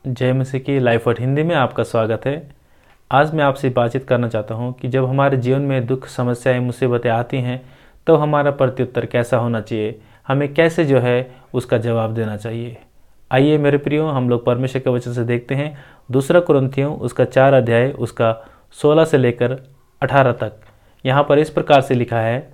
जय मसीह की life word Hindi में आपका स्वागत है। आज मैं आपसे बातचीत करना चाहता हूं कि जब हमारे जीवन में दुख, समस्याएं, मुसीबतें आती हैं तो हमारा प्रत्युत्तर कैसा होना चाहिए, हमें कैसे उसका जवाब देना चाहिए। आइए मेरे प्रियो, हम लोग परमेश्वर के वचन से देखते हैं दूसरा कुरिन्थियों उसका 4 अध्याय उसका 16 से लेकर 18 तक। यहाँ पर इस प्रकार से लिखा है,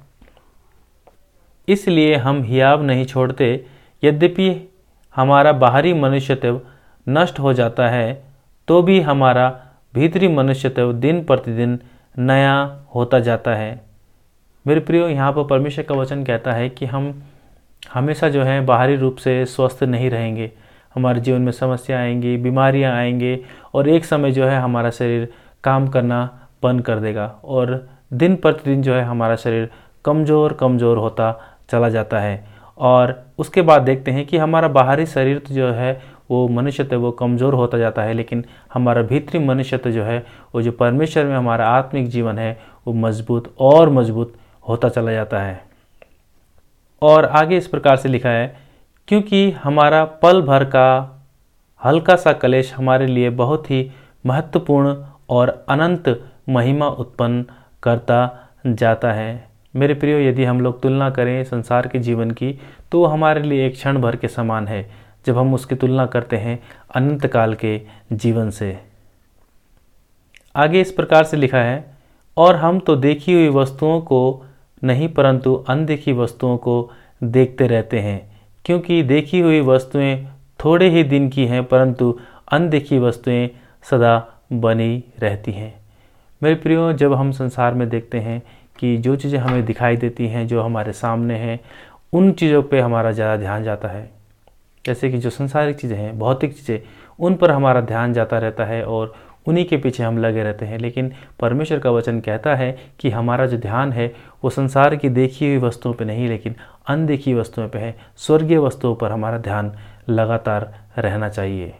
इसलिए हम हियाव नहीं छोड़ते, यद्यपि हमारा बाहरी मनुष्यत्व नष्ट हो जाता है तो भी हमारा भीतरी मनुष्यत्व दिन प्रतिदिन नया होता जाता है। मेरे प्रियो, यहाँ पर परमेश्वर का वचन कहता है कि हम हमेशा बाहरी रूप से स्वस्थ नहीं रहेंगे। हमारे जीवन में समस्या आएंगी, बीमारियाँ आएंगे और एक समय हमारा शरीर काम करना बंद कर देगा और दिन प्रतिदिन हमारा शरीर कमज़ोर कमज़ोर होता चला जाता है। और उसके बाद देखते हैं कि हमारा बाहरी शरीर वो मनुष्यत्व वो कमज़ोर होता जाता है, लेकिन हमारा भीतरी मनुष्यत्व वो जो परमेश्वर में हमारा आत्मिक जीवन है वो मजबूत और मजबूत होता चला जाता है। और आगे इस प्रकार से लिखा है, क्योंकि हमारा पल भर का हल्का सा कलेश हमारे लिए बहुत ही महत्वपूर्ण और अनंत महिमा उत्पन्न करता जाता है। मेरे प्रियो, यदि हम लोग तुलना करें संसार के जीवन की तो हमारे लिए एक क्षण भर के समान है जब हम उसकी तुलना करते हैं अनंत काल के जीवन से। आगे इस प्रकार से लिखा है, और हम तो देखी हुई वस्तुओं को नहीं परंतु अनदेखी वस्तुओं को देखते रहते हैं, क्योंकि देखी हुई वस्तुएं थोड़े ही दिन की हैं परंतु अनदेखी वस्तुएं सदा बनी रहती हैं। मेरे प्रियो, जब हम संसार में देखते हैं कि जो चीज़ें हमें दिखाई देती हैं, जो हमारे सामने हैं, उन चीज़ों पे हमारा ज़्यादा ध्यान जाता है। जैसे कि जो संसारिक चीज़ें हैं, भौतिक चीज़ें, उन पर हमारा ध्यान जाता रहता है और उन्हीं के पीछे हम लगे रहते हैं। लेकिन परमेश्वर का वचन कहता है कि हमारा जो ध्यान है वो संसार की देखी हुई वस्तुओं पे नहीं, लेकिन अनदेखी वस्तुओं पे है। स्वर्गीय वस्तुओं पर हमारा ध्यान लगातार रहना चाहिए।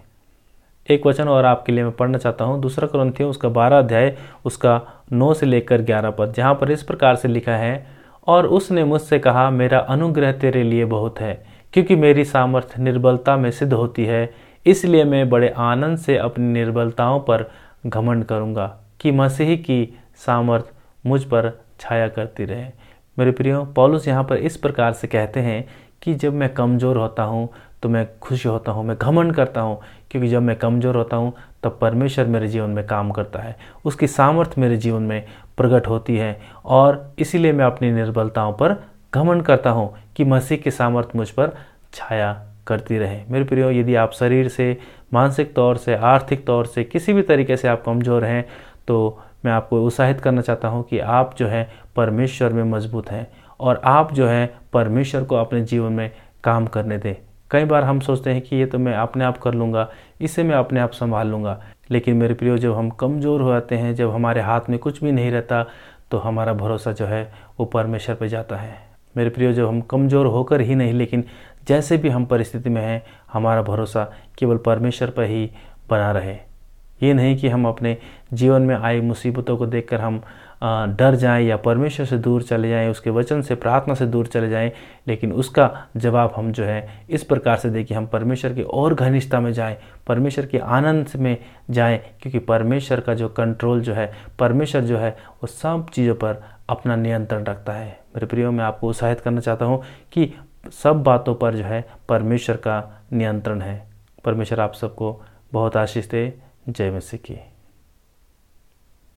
एक वचन और आपके लिए मैं पढ़ना चाहता हूँ, दूसरा कुरिन्थियों उसका 12 अध्याय उसका 9 से लेकर 11 पद, जहाँ पर इस प्रकार से लिखा है, और उसने मुझसे कहा, मेरा अनुग्रह तेरे लिए बहुत है, क्योंकि मेरी सामर्थ्य निर्बलता में सिद्ध होती है। इसलिए मैं बड़े आनंद से अपनी निर्बलताओं पर घमंड करूँगा कि मसीह की सामर्थ्य मुझ पर छाया करती रहे। मेरे प्रियो, पौलुस यहाँ पर इस प्रकार से कहते हैं कि जब मैं कमज़ोर होता हूँ तो मैं खुश होता हूँ, मैं घमंड करता हूँ, क्योंकि जब मैं कमज़ोर होता हूँ तब परमेश्वर मेरे जीवन में काम करता है, उसकी सामर्थ्य मेरे जीवन में प्रकट होती है। और इसीलिए मैं अपनी निर्बलताओं पर घमंड करता हूँ कि मसीह की सामर्थ्य मुझ पर छाया करती रहे। मेरे प्रियो, यदि आप शरीर से, मानसिक तौर से, आर्थिक तौर से, किसी भी तरीके से आप कमज़ोर हैं तो मैं आपको उत्साहित करना चाहता हूँ कि आप परमेश्वर में मजबूत हैं और आप परमेश्वर को अपने जीवन में काम करने दें। कई बार हम सोचते हैं कि ये तो मैं अपने आप कर लूँगा, इसे मैं अपने आप संभाल लूँगा, लेकिन मेरे प्रियो, जब हम कमज़ोर हो जाते हैं, जब हमारे हाथ में कुछ भी नहीं रहता, तो हमारा भरोसा वो परमेश्वर पे जाता है। मेरे प्रियो, जब हम कमज़ोर होकर ही नहीं, लेकिन जैसे भी हम परिस्थिति में हैं, हमारा भरोसा केवल परमेश्वर पर ही बना रहे। ये नहीं कि हम अपने जीवन में आई मुसीबतों को देखकर हम डर जाएं या परमेश्वर से दूर चले जाएं, उसके वचन से, प्रार्थना से दूर चले जाएं, लेकिन उसका जवाब हम इस प्रकार से दें कि हम परमेश्वर की और घनिष्ठता में जाएं, परमेश्वर के आनंद में जाएं, क्योंकि परमेश्वर का जो कंट्रोल परमेश्वर वो सब चीज़ों पर अपना नियंत्रण रखता है। मेरे प्रियो, मैं आपको उत्साहित करना चाहता हूँ कि सब बातों पर परमेश्वर का नियंत्रण है। परमेश्वर आप सबको बहुत आशीष दे। जय मसीह की।